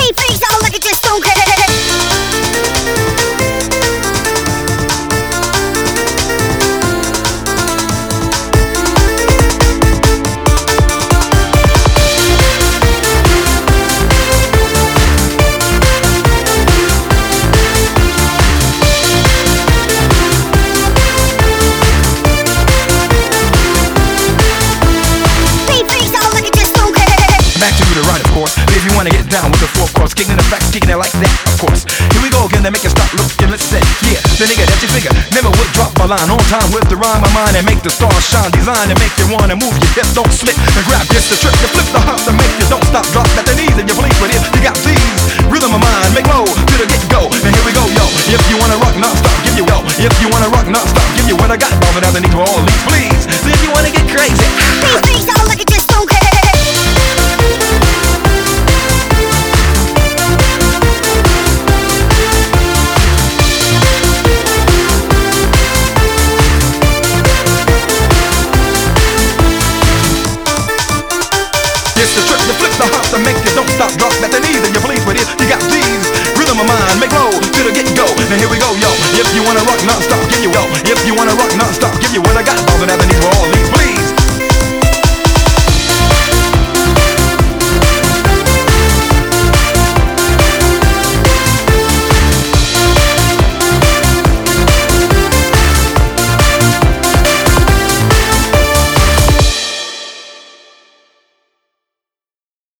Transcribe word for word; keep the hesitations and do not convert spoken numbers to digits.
Face out like it just don't care. Back to the right, of course. If you wanna get down with the four chords, kicking the facts, kicking it like that, of course. Here we go again, to make it stop looking, let's say, yeah, the nigga that you figure never would drop my line on time with the rhyme of mine and make the stars shine. Design and make you wanna move your hips, don't slip and grab. It's the trick to flip the hop to make you don't stop, drop at the knees and you please. But if you got these rhythm of mine, make low to the get go. And here we go, yo. If you wanna rock non-stop, give you yo. If you wanna rock non-stop, give you what I got. All that I need to all these, please. So if you wanna get crazy, Face out like it just don't care. it's the trick to flip the hop to make you don't stop, drop at the knees and you please. But if you got these rhythm of mine, make low to the get go. Now here we go, yo. If you wanna rock non-stop, give you yo.